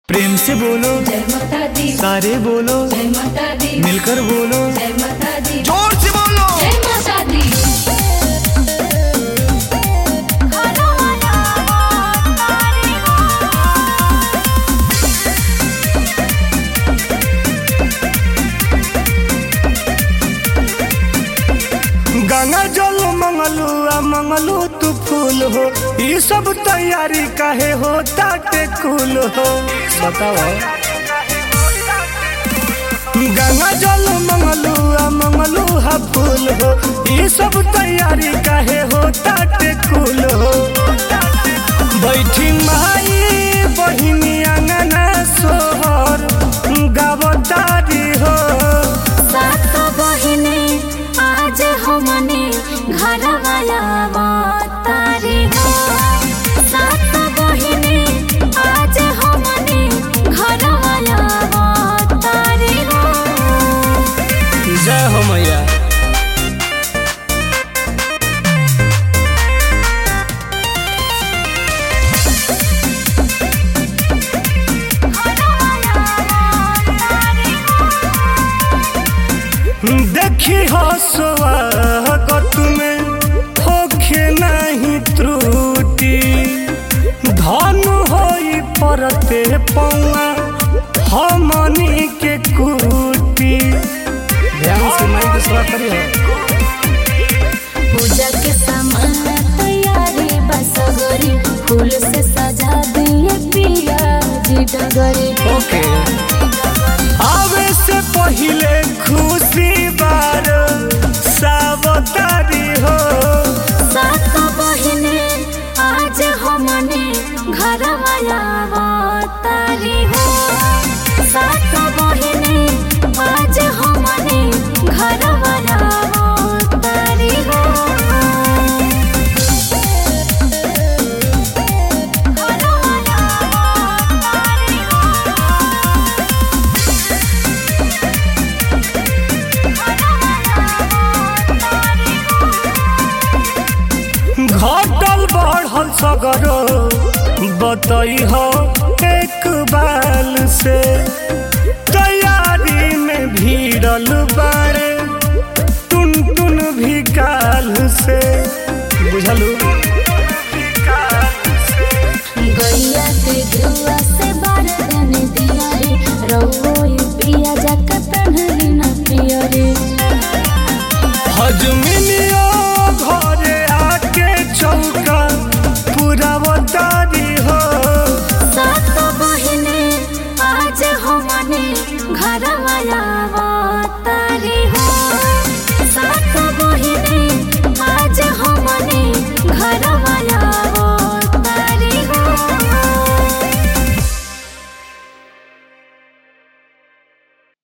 प्रेम से बोलो जय माता दी, सारे बोलो जय माता दी, मिलकर बोलो जय माता दी, जोर से बोलो जय माता दी। गंगा जल मंगलू आ मंगलू तू फूल हो, ये सब तैयारी काहे हो ताटे कुल हो बताओ। गंगा जल मंगलू आ मंगलू हा फूल हो, ये सब तैयारी काहे हो ताटे कुल हो। बैठी माई बहिनी अंगना सोहर गावतारी हो। सात बहिने आज हमने घर वाला तारी हो। सात बहिने आज हमने घर वाला तारी हो। जय हो मैया। देखी हो स्वागत में होखे नहीं त्रुटि, धन होई परते पौआ हमनी के कुटी। ध्यान से माई के सेवा करी हो। पूजा के सामान तैयारी बसगरी, फूल से सजा दिए पिया जी डगरी। ओके आवे से पहिले खुशी बार सावतारी हो। सात बहिने आज हमने घर वाला तारी हो। सात बहिने आज हमने घर वाला तारी हो। घटल बढ़ल सगरो बतई हो एक बाल से, तैयारी में भीड़ल बाड़े टुन टुन भी काल से। बुझलू गैया के धुआ से बारदन दिया रे, रउओ पिया जाके पहनली न पिया रे। हजमिनियो घरे आके चौका पूरा बतारी हो। सात बहिने आज हमने घर वाला